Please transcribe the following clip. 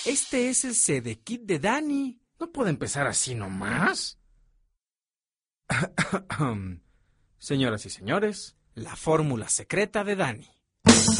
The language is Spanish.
Este es el CD Kit de Dani. ¿No puede empezar así nomás? Señoras y señores, la fórmula secreta de Dani.